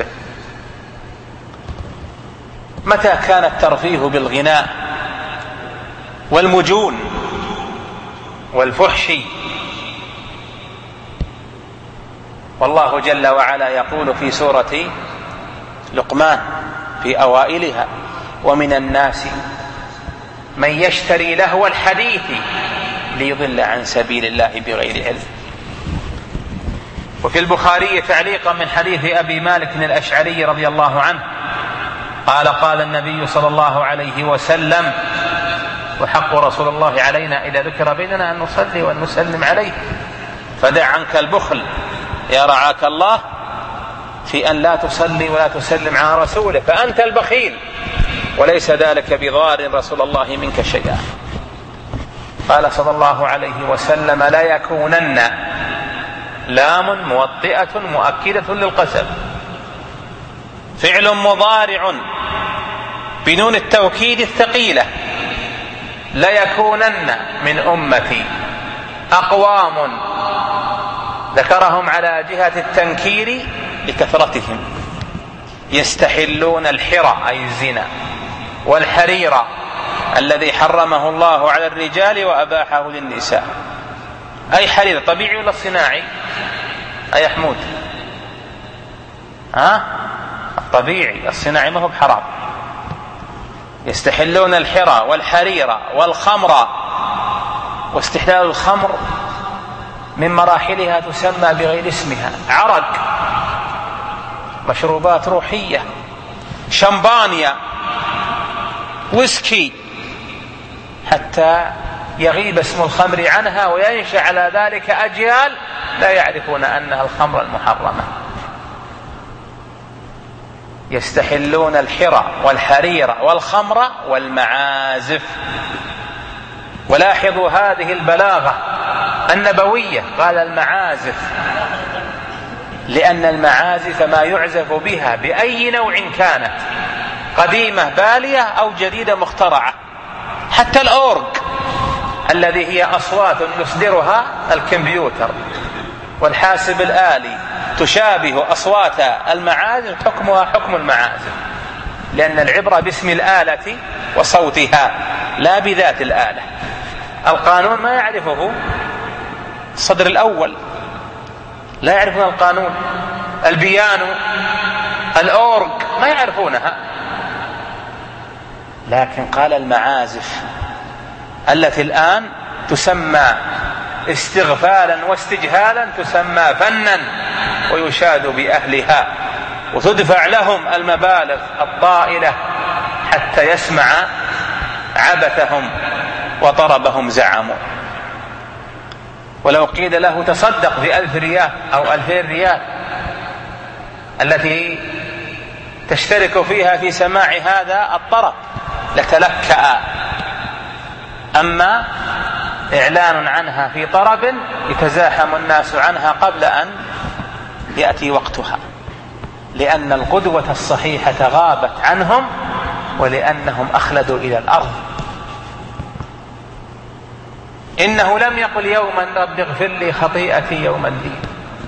متى كان الترفيه بالغناء والمجون والفحش؟ والله جل وعلا يقول في سورة لقمان في أوائلها: ومن الناس من يشتري لهو الحديث ليضل عن سبيل الله بغير علم. وفي البخاري تعليقا من حديث أبي مالك الأشعري رضي الله عنه قال: قال النبي صلى الله عليه وسلم: وحق رسول الله علينا إذا ذكر بيننا أن نصلي وأن نسلم عليه، فدع عنك البخل يا رعاك الله في أن لا تصلي ولا تسلم على رسوله، فأنت البخيل وليس ذلك بضار رسول الله منك شيئا. قال صلى الله عليه وسلم: لا يكونن لام موطئة مؤكدة للقسم، فعل مضارع بنون التوكيد الثقيلة: لا يكونن من أمتي أقوام، ذكرهم على جهة التنكير لكثرتهم، يستحلون الحرى أي الزنا والحرير الذي حرمه الله على الرجال وأباحه للنساء. أي حرير طبيعي ولا صناعي؟ أي حمود؟ الطبيعي، الصناعي ما هو بحرام. يستحلون الحرى والحرير والخمر، واستحلال الخمر من مراحلها تسمى بغير اسمها: عرق، مشروبات روحية، شمبانيا، ويسكي، حتى يغيب اسم الخمر عنها وينشأ على ذلك أجيال لا يعرفون أنها الخمر المحرمة. يستحلون الحرى والحرير والخمر والمعازف. ولاحظوا هذه البلاغة النبوية، قال المعازف، لأن المعازف ما يعزف بها بأي نوع كانت، قديمة بالية أو جديدة مخترعة. حتى الأورج الذي هي أصوات يصدرها الكمبيوتر والحاسب الآلي تشابه أصوات المعازف، حكمها حكم المعازف، لأن العبرة باسم الآلة وصوتها لا بذات الآلة. القانون ما يعرفه الصدر الأول، لا يعرفون القانون. البيانو، الأورج ما يعرفونها. لكن قال المعازف التي الآن تسمى استغفالا واستجهالا تسمى فنا ويشاد بأهلها وتدفع لهم المبالغ الطائلة حتى يسمع عبثهم وطربهم زعموا. ولو قيل له تصدق ب1,000 ريال أو 2,000 ريال التي تشترك فيها في سماع هذا الطرب لتلكأ. أما إعلان عنها في طرب يتزاحم الناس عنها قبل أن يأتي وقتها، لأن القدوة الصحيحة غابت عنهم ولأنهم أخلدوا إلى الأرض. إنه لم يقل يوما رب اغفر لي خطيئتي يوم الدين.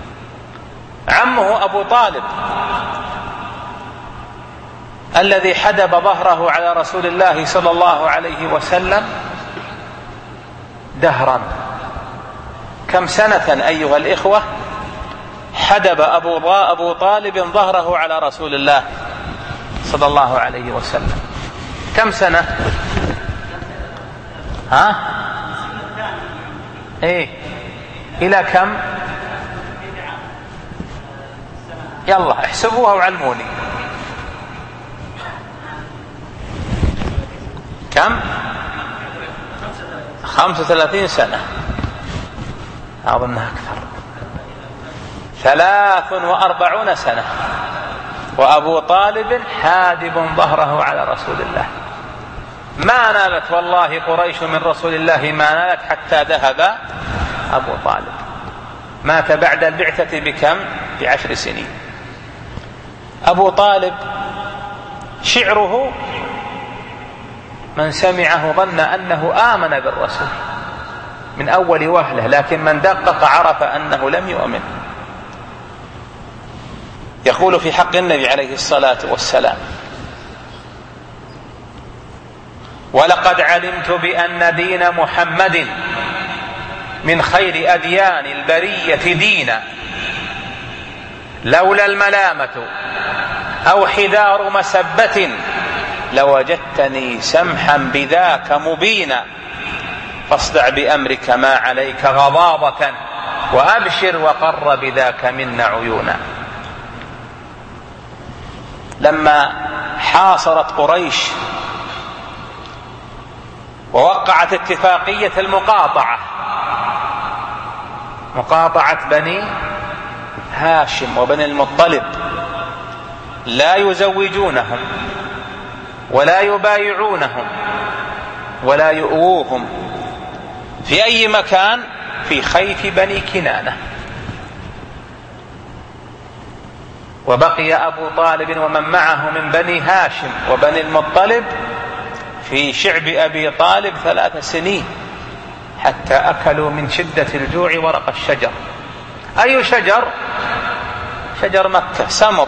عمه أبو طالب الذي حدب ظهره على رسول الله صلى الله عليه وسلم دهرا. كم سنة أيها الإخوة حدب أبو طالب ظهره على رسول الله صلى الله عليه وسلم؟ كم سنة؟ إلى كم؟ يلا احسبوها وعلموني. كم؟ 35 سنة، أظنها أكثر. 43 سنة وأبو طالب حادب ظهره على رسول الله. ما نالت والله قريش من رسول الله ما نالت حتى ذهب أبو طالب. مات بعد البعثة بكم؟ ب10 سنين. أبو طالب شعره من سمعه ظن أنه آمن بالرسول من أول وهلة، لكن من دقق عرف أنه لم يؤمن. يقول في حق النبي عليه الصلاة والسلام: ولقد علمت بأن دين محمد من خير أديان البرية دينا، لولا الملامة أو حذار مسبة لوجدتني سمحا بذاك مبينا، فاصدع بأمرك ما عليك غضاضة وأبشر وقر بذاك منا عيونا. لما حاصرت قريش ووقعت اتفاقية المقاطعة، مقاطعة بني هاشم وبني المطلب، لا يزوجونهم ولا يبايعونهم ولا يؤووهم في أي مكان في خيف بني كنانة. وبقي أبو طالب ومن معه من بني هاشم وبني المطلب في شعب أبي طالب 3 سنين حتى أكلوا من شدة الجوع ورق الشجر. أي شجر؟ شجر مكة، سمر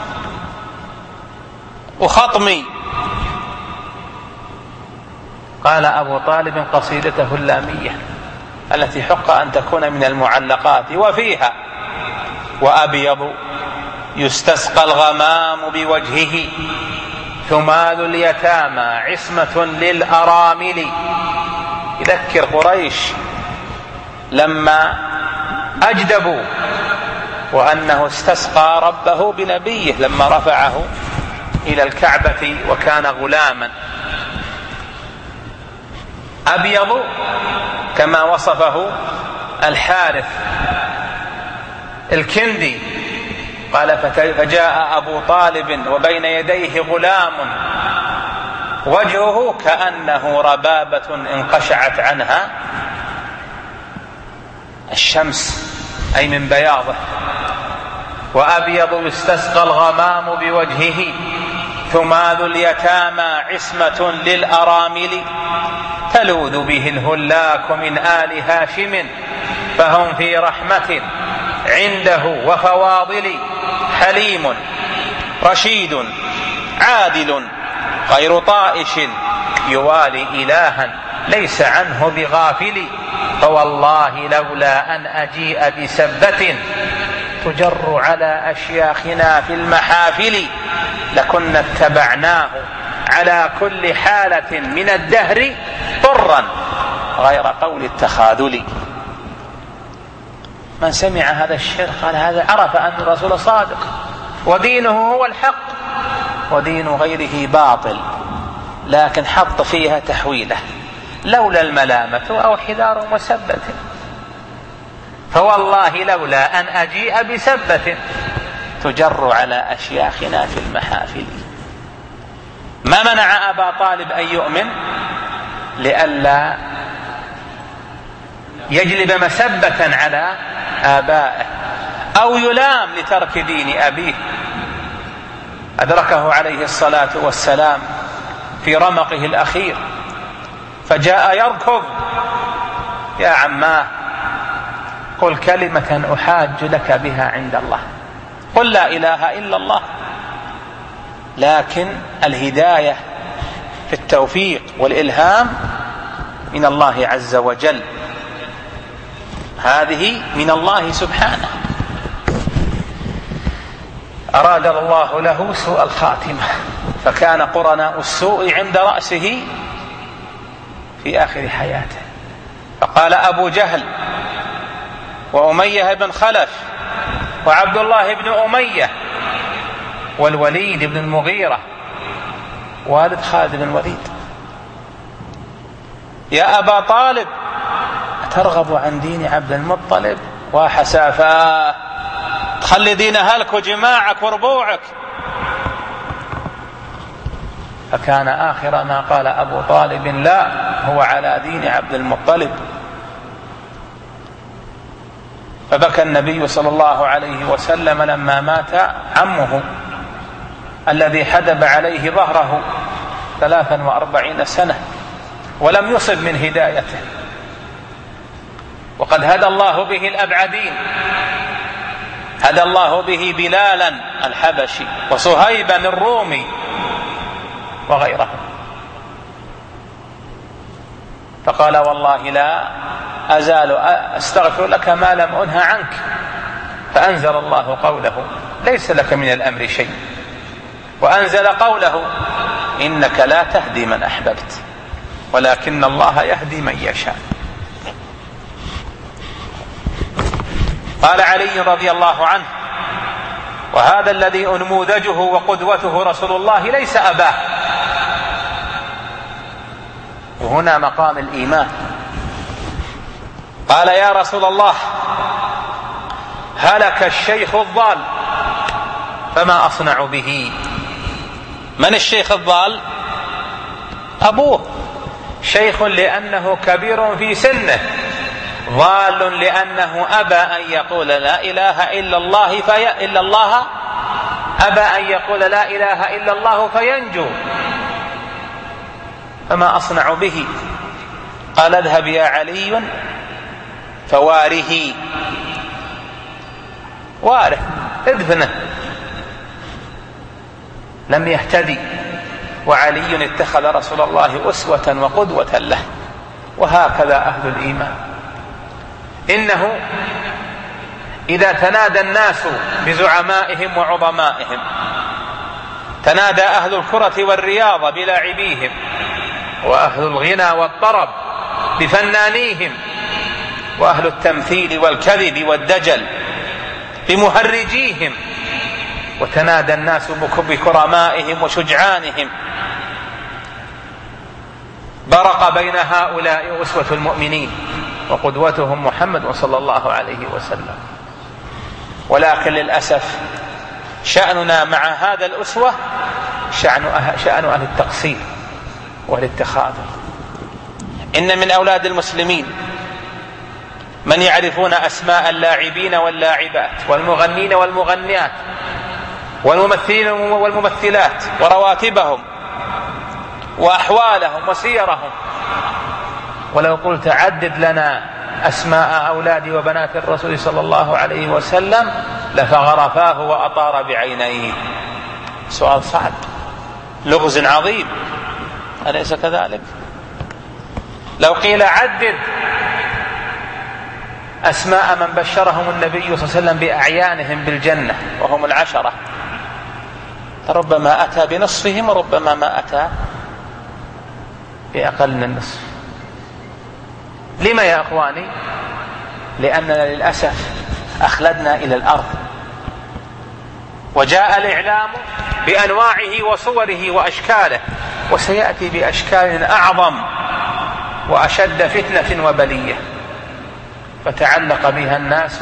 وخطمي. قال أبو طالب قصيدته اللامية التي حق أن تكون من المعلقات، وفيها: وأبيض يستسقى الغمام بوجهه، ثمال اليتامى عصمة للأرامل. يذكر قريش لما أجدبوا وأنه استسقى ربه بنبيه لما رفعه إلى الكعبة وكان غلاما. أبيض كما وصفه الحارث الكندي قال: فجاء أبو طالب وبين يديه غلام وجهه كأنه ربابة انقشعت عنها الشمس، أي من بياضه. وأبيض يستسقى الغمام بوجهه، ثمال اليتامى عصمة للأرامل، تلوذ به الهلاك من آل هاشم، فهم في رحمة عنده وفواضل. حليم رشيد عادل غير طائش، يوالي إلها ليس عنه بغافل. فوالله لولا أن أجيء بسبة تجر على أشياخنا في المحافل، لكنا اتبعناه على كل حالة من الدهر طرا غير قول التخاذل. من سمع هذا الشعر قال: هذا عرف أن الرسول صادق ودينه هو الحق ودين غيره باطل، لكن حط فيها تحويله: لولا الملامة أو حذار مسبة. فوالله لولا أن أجيء بسبة تجر على أشياخنا في المحافل. ما منع أبا طالب أن يؤمن؟ لئلا يجلب مسبة على آبائه أو يلام لترك دين أبيه. أدركه عليه الصلاة والسلام في رمقه الأخير فجاء يركض: يا عماه قل كلمة أحاج لك بها عند الله، قل لا إله إلا الله. لكن الهداية في التوفيق والإلهام من الله عز وجل، هذه من الله سبحانه. أراد الله له سوء الخاتمة فكان قرناء السوء عند رأسه في آخر حياته. فقال أبو جهل وأمية بن خلف وعبد الله بن أمية والوليد بن المغيرة والد خالد بن الوليد: يا أبا طالب أترغب عن دين عبد المطلب؟ وحسافاه، تخلي دين أهلك وجماعك وربوعك فكان آخر ما قال أبو طالب: لا، هو على دين عبد المطلب. فبكى النبي صلى الله عليه وسلم لما مات عمه الذي حدب عليه ظهره 43 سنة ولم يصب من هدايته، وقد هدى الله به الأبعدين، هدى الله به بلالا الحبشي وصهيبا الرومي وغيرهم. فقال: والله لا أزال أستغفر لك ما لم أنه عنك. فأنزل الله قوله: ليس لك من الأمر شيء، وأنزل قوله: إنك لا تهدي من أحببت ولكن الله يهدي من يشاء. قال علي رضي الله عنه: وهذا الذي أنموذجه وقدوته رسول الله ليس أباه. وهنا مقام الإيمان. قال: يا رسول الله، هلك الشيخ الضال فما أصنع به؟ من الشيخ الضال؟ أبوه. شيخ لأنه كبير في سنه، ضال لأنه أبى أن يقول لا إله إلا الله أبى أن يقول لا إله إلا الله فينجو. فما أصنع به؟ قال: اذهب يا علي فواره، واره، ادفنه. لم يهتدي، وعلي اتخذ رسول الله أسوة وقدوة له. وهكذا أهل الإيمان، إنه إذا تنادى الناس بزعمائهم وعظمائهم، تنادى أهل الكرة والرياضة بلاعبيهم، وأهل الغنى والطرب بفنانيهم، وأهل التمثيل والكذب والدجل بمهرجيهم، وتنادى الناس بكرمائهم وشجعانهم، برق بين هؤلاء أسوة المؤمنين وقدوتهم محمد صلى الله عليه وسلم. ولكن للأسف شأننا مع هذا الأسوة شأن أهل التقصير والاتخاذ. إن من أولاد المسلمين من يعرفون أسماء اللاعبين واللاعبات والمغنين والمغنيات والممثلين والممثلات ورواتبهم وأحوالهم وسيرهم، ولو قلت عدد لنا أسماء أولاد وبنات الرسول صلى الله عليه وسلم لفغر فاه وأطار بعينيه. سؤال صعب، لغز عظيم، أليس كذلك؟ لو قيل عدد أسماء من بشرهم النبي صلى الله عليه وسلم بأعيانهم بالجنة وهم 10، ربما أتى بنصفهم وربما ما أتى بأقل من النصف. لما يا أخواني؟ لأننا للأسف أخلدنا إلى الأرض، وجاء الإعلام بأنواعه وصوره وأشكاله، وسيأتي بأشكال أعظم وأشد فتنة وبلية، فتعلق بها الناس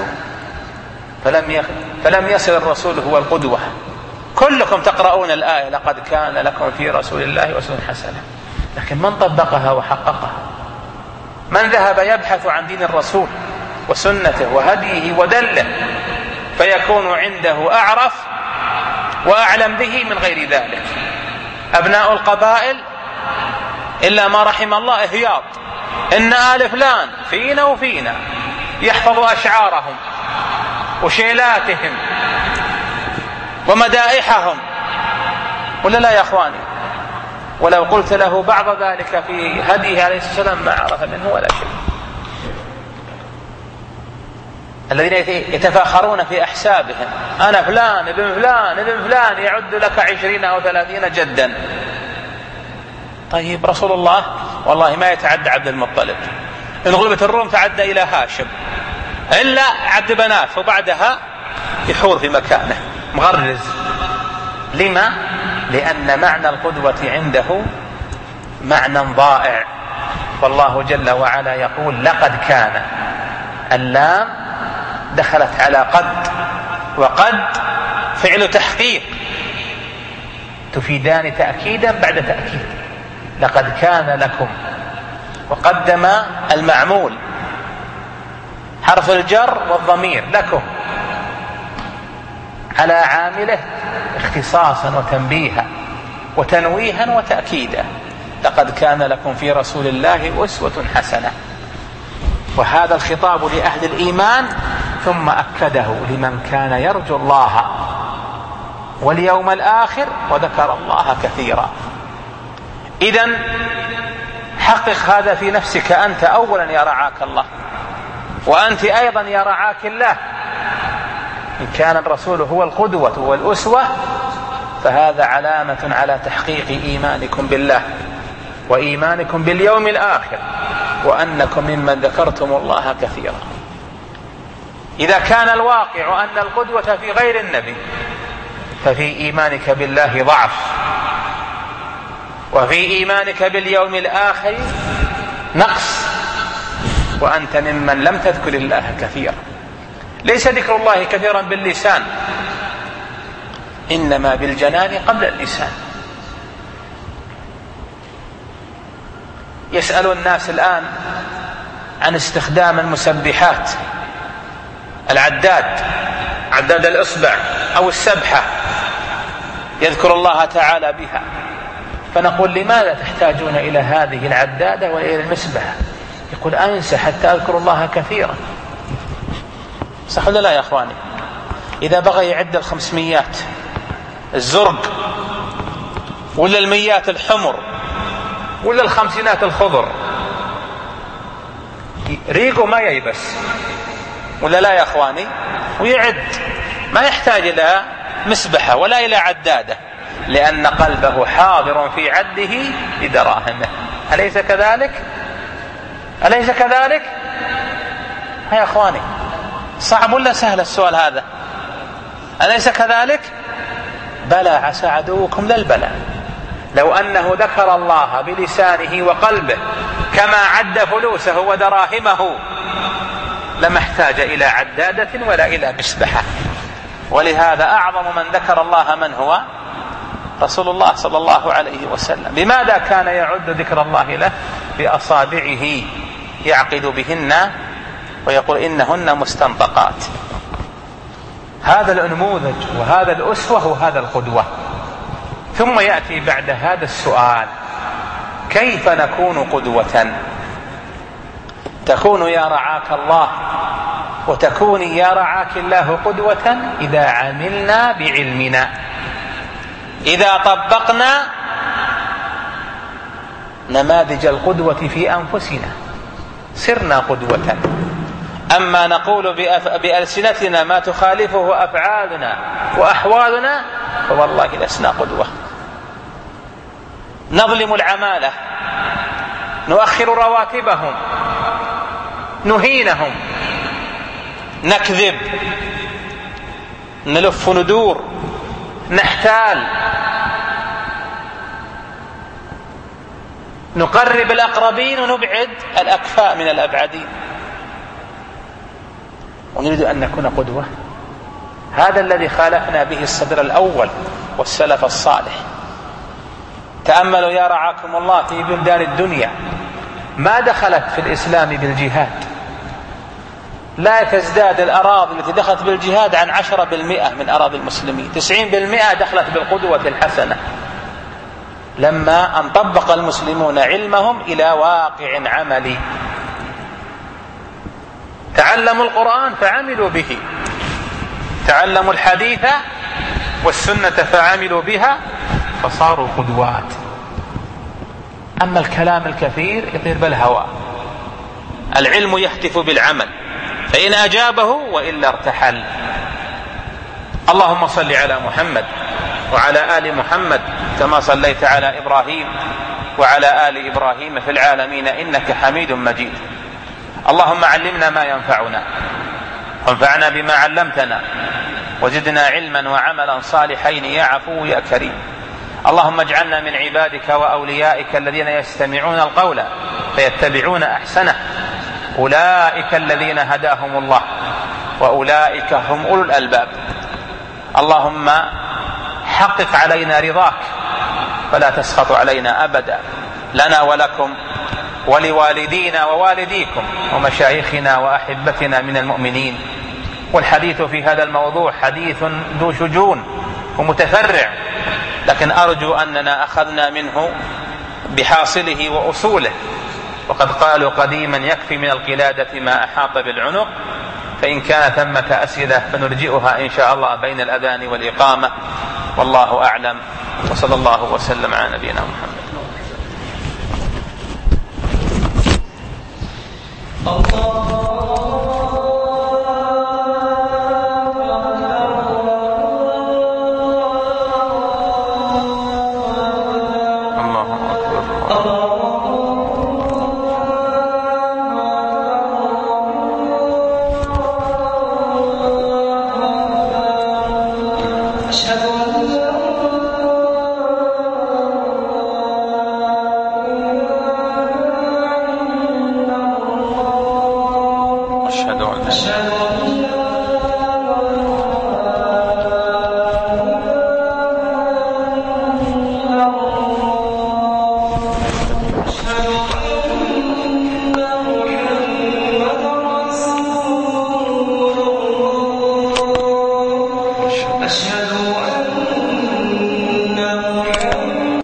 فلم يصل الرسول هو القدوة. كلكم تقرؤون الآية: لقد كان لكم في رسول الله أسوة حسنة، لكن من طبقها وحققها؟ من ذهب يبحث عن دين الرسول وسنته وهديه ودله فيكون عنده أعرف وأعلم به من غير ذلك؟ أبناء القبائل إلا ما رحم الله إهياط، إن آل فلان فينا وفينا، يحفظوا أشعارهم وشيلاتهم ومدائحهم، ولا لا يا أخواني؟ ولو قلت له بعض ذلك في هديه عليه الصلاة والسلام ما عرف منه ولا شيء. الذين يتفاخرون في أحسابهم: أنا فلان ابن فلان ابن فلان، يعد لك 20 أو 30 جدا. طيب رسول الله والله ما يتعدى عبد المطلب، إن غلبت الروم تعدى إلى هاشم، إلا عبد بنات، وبعدها يحور في مكانه مغرز. لما؟ لأن معنى القدوة عنده معنى ضائع. والله جل وعلا يقول: لقد كان، اللام دخلت على قد، وقد فعل تحقيق، تفيدان تأكيدا بعد تأكيد. لقد كان لكم، وقدم المعمول حرف الجر والضمير لكم على عامله اختصاصا وتنبيها وتنويها وتأكيدا. لقد كان لكم في رسول الله أسوة حسنة. وهذا الخطاب لأهل الإيمان، ثم أكده لمن كان يرجو الله واليوم الآخر وذكر الله كثيرا. إذن حقق هذا في نفسك أنت أولا يا رعاك الله، وأنت أيضا يا رعاك الله. إن كان الرسول هو القدوة والأسوة فهذا علامة على تحقيق إيمانكم بالله وإيمانكم باليوم الآخر، وأنكم ممن ذكرتم الله كثيرا. إذا كان الواقع أن القدوة في غير النبي ففي إيمانك بالله ضعف، وفي إيمانك باليوم الآخر نقص، وأنت ممن لم تذكر الله كثيرا. ليس ذكر الله كثيرا باللسان، إنما بالجنان قبل اللسان. يسأل الناس الآن عن استخدام المسبحات، العداد، عداد الإصبع أو السبحة، يذكر الله تعالى بها. فنقول لماذا تحتاجون إلى هذه العدادة وإلى المسبحة؟ يقول أنسى حتى أذكر الله كثيرا. صح ولا لا يا أخواني؟ إذا بغى يعد 500 الزرق ولا 100 الحمر ولا 50 الخضر، ريقه ما ييبس ولا لا يا أخواني؟ ويعد، ما يحتاج إلى مسبحة ولا إلى عدادة، لأن قلبه حاضر في عده لدراهمه. أليس كذلك؟ أليس كذلك؟ يا أخواني، صعب ولا سهل السؤال هذا؟ أليس كذلك؟ بلى، عسى عدوكم للبلاء. لو أنه ذكر الله بلسانه وقلبه كما عد فلوسه ودراهمه لما احتاج إلى عدادة ولا إلى مسبحة. ولهذا أعظم من ذكر الله من هو؟ رسول الله صلى الله عليه وسلم. لماذا كان يعد ذكر الله له بأصابعه يعقد بهن ويقول إنهن مستنطقات؟ هذا النموذج وهذا الأسوة وهذا القدوة. ثم يأتي بعد هذا السؤال: كيف نكون قدوة؟ تكون يا رعاك الله وتكوني يا رعاك الله قدوة إذا عملنا بعلمنا، إذا طبقنا نماذج القدوة في أنفسنا صرنا قدوة. أما نقول بألسنتنا ما تخالفه أفعالنا وأحوالنا فوالله لسنا قدوة. نظلم العمالة، نؤخر رواتبهم، نهينهم، نكذب، نلف ندور، نحتال، نقرب الأقربين ونبعد الأكفاء من الأبعدين، ونريد أن نكون قدوة. هذا الذي خالفنا به الصدر الأول والسلف الصالح. تأملوا يا رعاكم الله في بلدان الدنيا ما دخلت في الإسلام بالجهاد، لا تزداد الأراضي التي دخلت بالجهاد عن 10% من أراضي المسلمين، 90% دخلت بالقدوة الحسنة، لما أن طبق المسلمون علمهم إلى واقع عملي. تعلموا القرآن فعملوا به، تعلموا الحديث والسنة فعملوا بها فصاروا قدوات. أما الكلام الكثير يطير بالهواء. العلم يهتف بالعمل، فإن أجابه وإلا ارتحل. اللهم صل على محمد وعلى آل محمد كما صليت على إبراهيم وعلى آل إبراهيم في العالمين إنك حميد مجيد. اللهم علمنا ما ينفعنا وانفعنا بما علمتنا وزدنا علما وعملا صالحين يا عفو يا كريم. اللهم اجعلنا من عبادك وأوليائك الذين يستمعون القول فيتبعون أحسنه، أولئك الذين هداهم الله وأولئك هم أولو الألباب. اللهم حقق علينا رضاك فلا تسخطوا علينا أبدا، لنا ولكم ولوالدينا ووالديكم ومشايخنا وأحبتنا من المؤمنين. والحديث في هذا الموضوع حديث ذو شجون ومتفرع، لكن أرجو أننا أخذنا منه بحاصله وأصوله. وقد قالوا قديما يكفي من القلادة ما أحاط بالعنق، فإن كان ثمة أسئلة فنرجئها إن شاء الله بين الأذان والإقامة، والله أعلم، وصلى الله وسلم على نبينا محمد.